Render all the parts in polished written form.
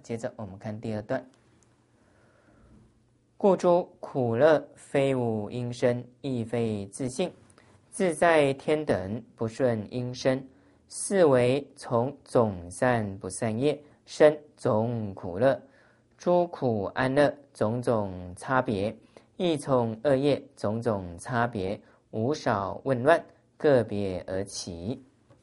接着我们看第二段。故诸苦乐非无因生，亦非自性，自在天等不顺因生，是为从总善不善业生总苦乐。诸苦安乐种种差别，亦从恶业种种差别，无少混乱，个别而起。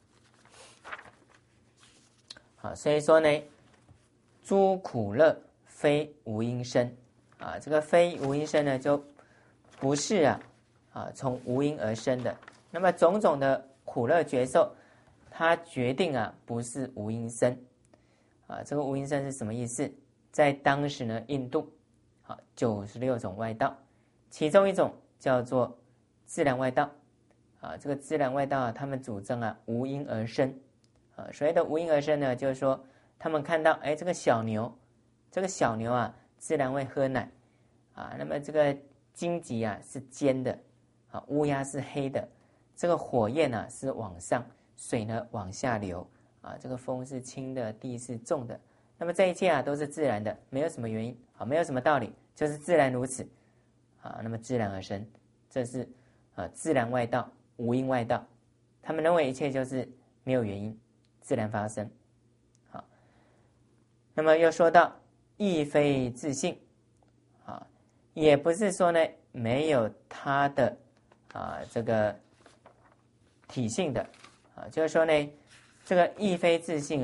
好，所以说呢，诸苦乐非无因生啊，这个非无因生呢，就不是从无因而生的。那么种种的苦乐觉受，它决定不是无因生啊。这个无因生是什么意思？在当时呢，印度96种外道，其中一种叫做自然外道啊。这个自然外道他们主张无因而生啊。所谓的无因而生呢，就是说他们看到这个小牛自然会喝奶啊。那么这个荆棘是尖的啊，乌鸦是黑的，这个火焰是往上，水呢往下流啊，这个风是轻的，地是重的。那么这一切都是自然的，没有什么原因啊，没有什么道理，就是自然如此啊。那么自然而生，这是自然外道、无因外道，他们认为一切就是没有原因，自然发生。好，那么又说到亦非自性啊，也不是说呢没有它的这个体性的啊，就是说呢这个亦非自性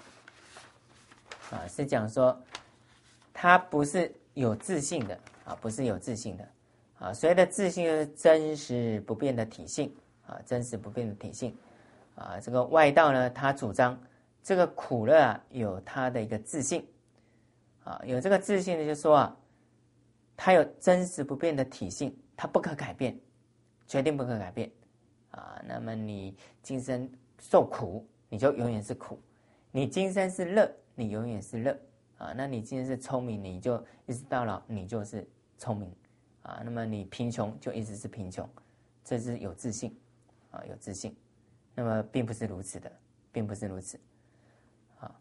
是讲说它不是有自性的啊，不是有自性的啊。所谓的自性就是真实不变的体性啊，真实不变的体性啊。这个外道呢，他主张这个苦乐有它的一个自性啊，有这个自性的就是说它有真实不变的体性，它不可改变，决定不可改变啊。那么你今生受苦，你就永远是苦；你今生是乐，你永远是乐啊。那你今天是聪明，你就一直到老，你就是聪明啊。那么你贫穷就一直是贫穷，这是有自性啊，有自性。那么并不是如此的，并不是如此啊。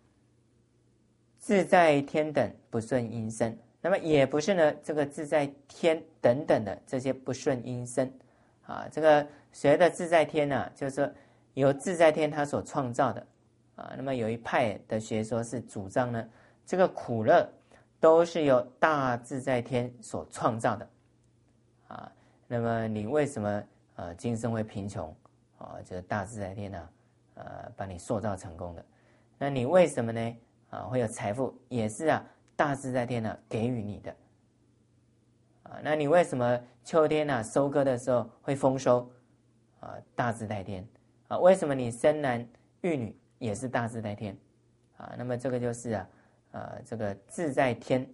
自在天等不顺因生，那么也不是呢这个自在天等等的这些不顺因生啊。这个所谓的自在天就是说由自在天他所创造的啊。那么有一派的学说是主张呢，这个苦乐都是由大自在天所创造的啊。那么你为什么今生会贫穷啊？就是大自在天把你塑造成功的。那你为什么呢会有财富？也是大自在天给予你的啊。那你为什么秋天收割的时候会丰收啊？大自在天啊。为什么你生男育女？也是大自在天啊。那么这个就是这个自在天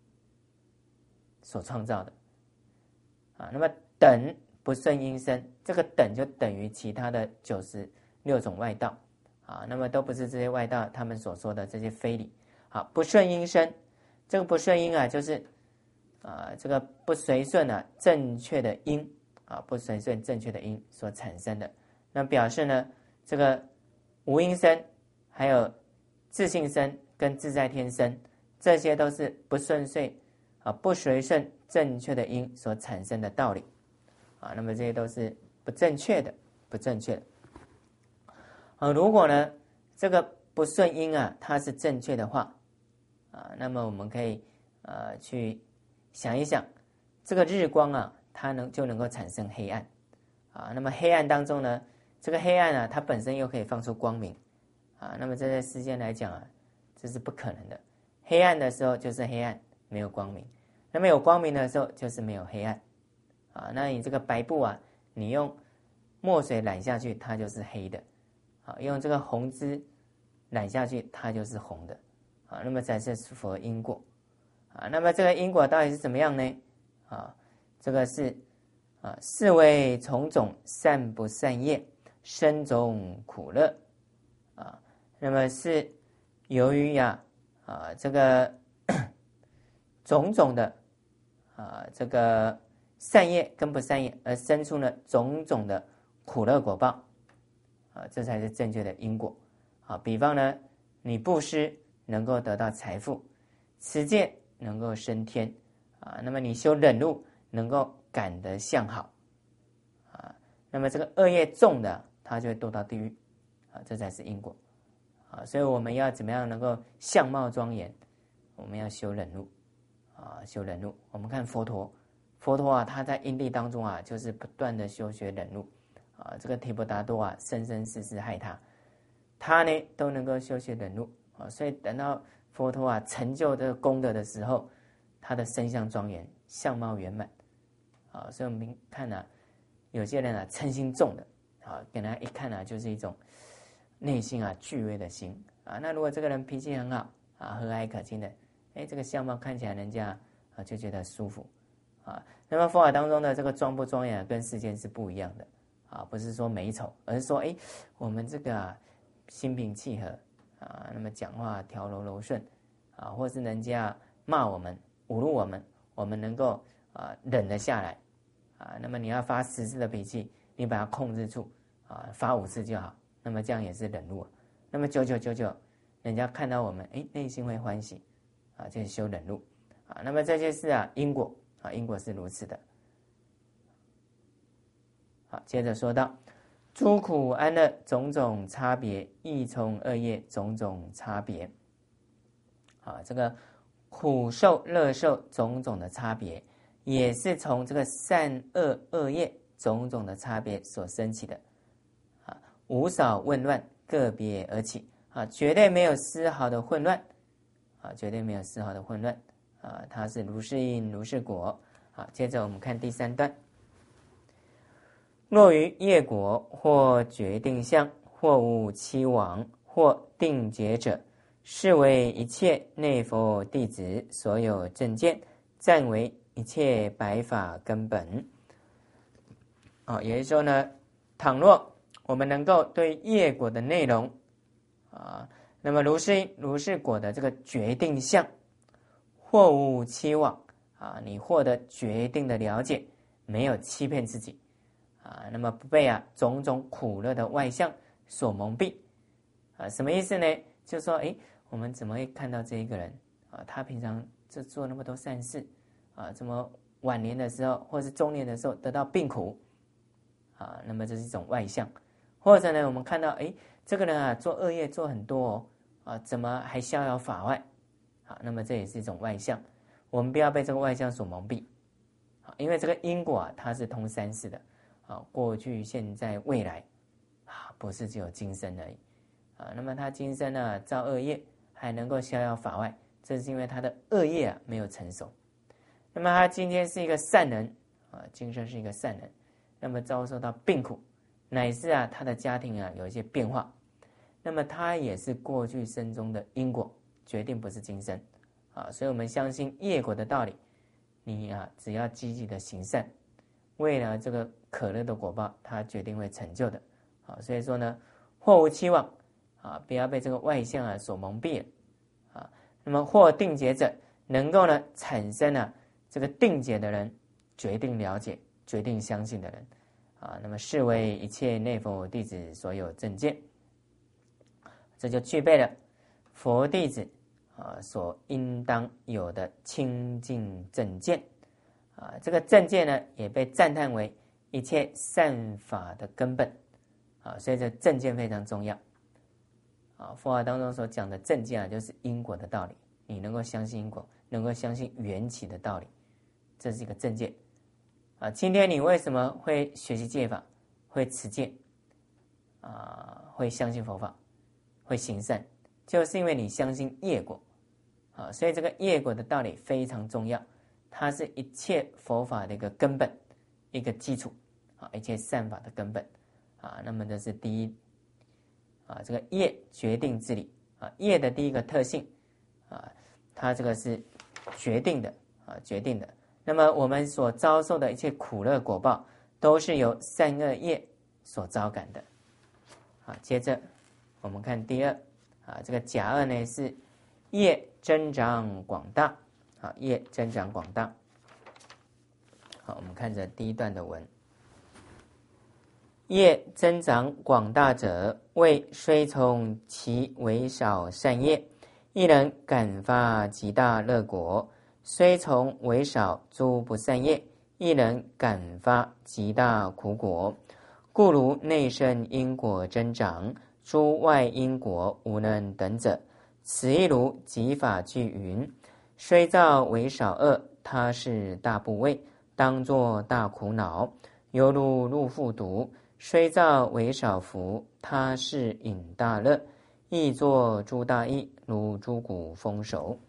所创造的啊。那么等不顺因生，这个等就等于其他的96种外道啊。那么都不是这些外道他们所说的这些非理。好，不顺因生，这个不顺因就是这个不随顺正确的因啊，不随顺正确的因所产生的。那表示呢，这个无因生，还有自性生跟自在天生，这些都是不顺遂不随顺正确的因所产生的道理啊。那么这些都是不正确的，不正确的如果呢这个不顺因它是正确的话那么我们可以去想一想，这个日光它就能够产生黑暗那么黑暗当中呢，这个黑暗它本身又可以放出光明那么这在世间来讲这是不可能的。黑暗的时候就是黑暗，没有光明；那么有光明的时候就是没有黑暗那你这个白布你用墨水染下去，它就是黑的用这个红汁染下去，它就是红的那么才是符合因果那么这个因果到底是怎么样呢这个是是为从种善不善业生种苦乐那么是由于这个种种的这个善业跟不善业而生出了种种的苦乐果报这才是正确的因果比方呢，你布施， 能够得到财富，持戒能够升天啊。那么你修忍辱，能够感得向好啊。那么这个恶业重的，他就会堕到地狱啊，这才是因果啊。所以我们要怎么样能够相貌庄严？我们要修忍辱啊，修忍辱。我们看佛陀啊，他在因地当中啊，就是不断的修学忍辱啊。这个提婆达多啊，生生世世害他呢都能够修学忍辱啊。所以等到佛陀啊成就这个功德的时候，他的身相庄严，相貌圆满啊。所以我们看啊，有些人啊嗔心重的啊，给人家一看啊，就是一种内心啊惧畏的心啊。那如果这个人脾气很好啊，和蔼可亲的，这个相貌看起来人家啊就觉得舒服啊。那么佛法当中的这个庄不庄严跟世间是不一样的啊，不是说美丑，而是说我们这个心平气和啊，那么讲话调柔柔顺啊，或是人家骂我们侮辱我们，我们能够忍得下来啊。那么你要发10次的脾气，你把它控制住啊，发5次就好。那么这样也是忍辱。那么久，人家看到我们内心会欢喜啊，就是修忍辱啊。那么这些是因果啊，因果是如此的。好，接着说到诸苦安乐种种差别，亦从恶业种种差别啊。这个苦受乐受种种的差别，也是从这个善恶恶业种种的差别所生起的啊。无少混乱，个别而起啊，绝对没有丝毫的混乱啊，绝对没有丝毫的混乱啊。它是如是因如是果。好，接着我们看第3段。若于业果，或决定相，或无期往，或定结者，是为一切内佛弟子所有正见，暂为一切白法根本。也就是说呢，倘若我们能够对业果的内容那么如是因如是果的这个决定相，或无期往你获得决定的了解，没有欺骗自己那么不被种种苦乐的外相所蒙蔽什么意思呢？就是说我们怎么会看到这一个人他平常就做那么多善事怎么晚年的时候或是中年的时候得到病苦那么这是一种外相。或者呢，我们看到这个人做恶业做很多怎么还逍遥法外那么这也是一种外相。我们不要被这个外相所蒙蔽因为这个因果它是通3世的过去现在未来不是只有今生而已那么他今生造恶业还能够逍遥法外，这是因为他的恶业没有成熟。那么他今天是一个善人今生是一个善人，那么遭受到病苦，乃至他的家庭有一些变化，那么他也是过去生中的因果，决定不是今生所以我们相信业果的道理，你只要积极的行善，为了这个可乐的果报，它决定会成就的所以说呢，或无期望不要被这个外相所蒙蔽了那么或定解者，能够呢产生这个定解的人，决定了解，决定相信的人那么是为一切内佛弟子所有正见，这就具备了佛弟子所应当有的清净正见这个正见呢也被赞叹为一切善法的根本所以这正见非常重要佛法当中所讲的正见就是因果的道理，你能够相信因果，能够相信缘起的道理，这是一个正见今天你为什么会学习戒法，会持戒会相信佛法，会行善，就是因为你相信业果所以这个业果的道理非常重要，它是一切佛法的一个根本，一个基础一切善法的根本那么这是第一这个业决定之理业的第一个特性它这个是决定的决定的。那么我们所遭受的一切苦乐果报，都是由善恶业所招感的接着我们看第二这个假恶呢是业增长广大业增长广大。好，我们看着第一段的文。业增长广大者，谓虽从其微少善业， 亦能感发极大乐果。虽从为少诸不善业，亦能感发极大苦果。故如内生因果增长，诸外因果无能等者。此亦如集法句云：虽造为少恶，他是大部位，当作大苦恼，犹如入腹毒；虽造为少福，他是引大乐，亦作诸大益，如诸谷丰熟。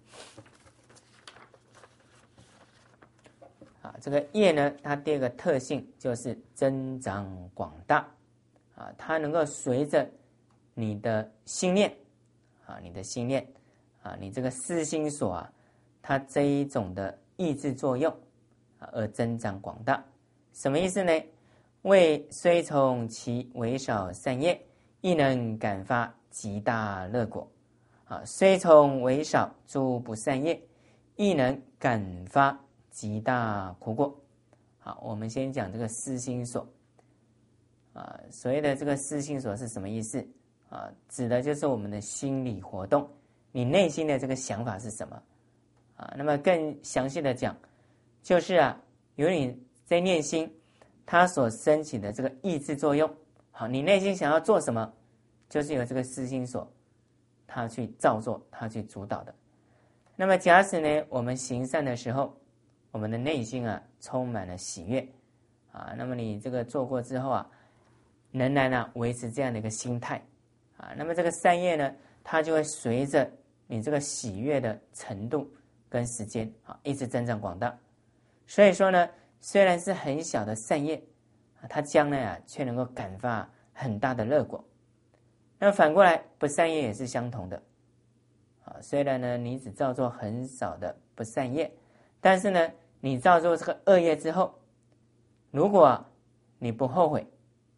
这个业呢，它第二个特性就是增长广大它能够随着你的心念你的心念你这个思心所它这一种的抑制作用而增长广大。什么意思呢？为虽从其为少善业，亦能感发极大乐果虽从为少诸不善业，亦能感发极大苦果。好，我们先讲这个思心所所谓的这个思心所是什么意思指的就是我们的心理活动，你内心的这个想法是什么那么更详细的讲，就是由你在念心它所升起的这个意志作用。好，你内心想要做什么，就是由这个思心所它去造作，它去主导的。那么假使呢，我们行善的时候，我们的内心充满了喜悦那么你这个做过之后仍然维持这样的一个心态那么这个善业呢，它就会随着你这个喜悦的程度跟时间一直增长广大。所以说呢，虽然是很小的善业它将来却能够感发很大的乐果。那么反过来不善业也是相同的虽然呢你只造作很少的不善业，但是呢你造作这个恶业之后，如果你不后悔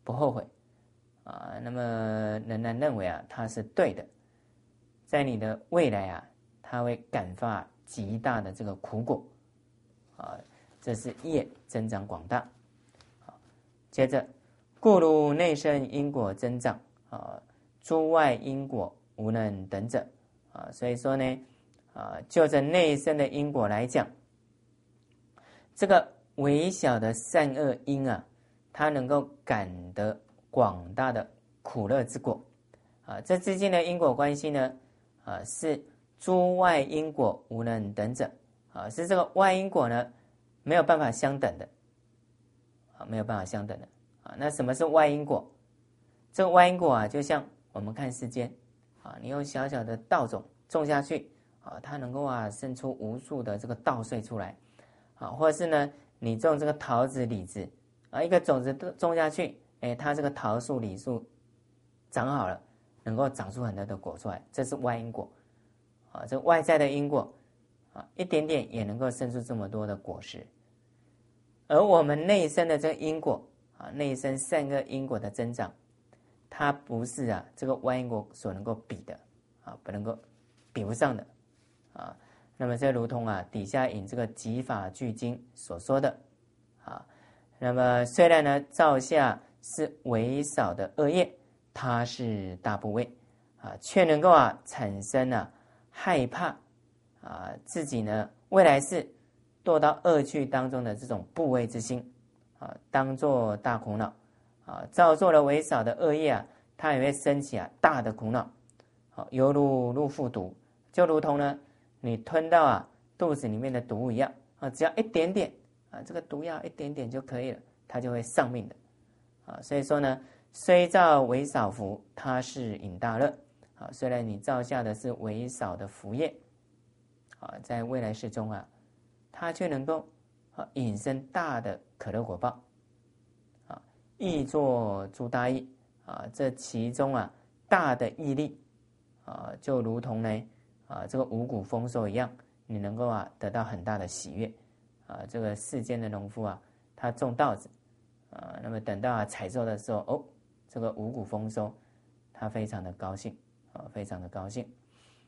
那么仍然认为它是对的，在你的未来它会感发极大的这个苦果这是业增长广大接着故如内生因果增长诸外因果无能等者所以说呢就这内生的因果来讲，这个微小的善恶因它能够感得广大的苦乐之果这之间的因果关系呢是诸外因果无能等者是这个外因果呢没有办法相等的没有办法相等的那什么是外因果？这个外因果就像我们看世间你用小小的稻种种下去它能够生出无数的这个稻穗出来或者是呢你种这个桃子李子一个种子种下去它这个桃树李树长好了，能够长出很多的果出来，这是外因果这外在的因果一点点也能够生出这么多的果实。而我们内生的这个因果内生善恶因果的增长，它不是这个外因果所能够比的不能够比不上的那么这如同底下引这个集法句经所说的那么虽然呢造下是微少的恶业，它是大部位却能够产生害怕自己呢未来是堕到恶趣当中的这种部位之心当作大苦恼造作了微少的恶业它也会升起大的苦恼犹如入腹毒，就如同呢你吞到肚子里面的毒物一样只要一点点这个毒药一点点就可以了，它就会丧命的所以说呢，虽造为少福，它是引大乐虽然你造下的是微少的福业在未来世中它却能够引生大的可乐果报益作诸大益这其中大的益力就如同呢这个五谷丰收一样，你能够得到很大的喜悦这个世间的农夫他种稻子那么等到采收的时候这个五谷丰收，他非常的高兴非常的高兴。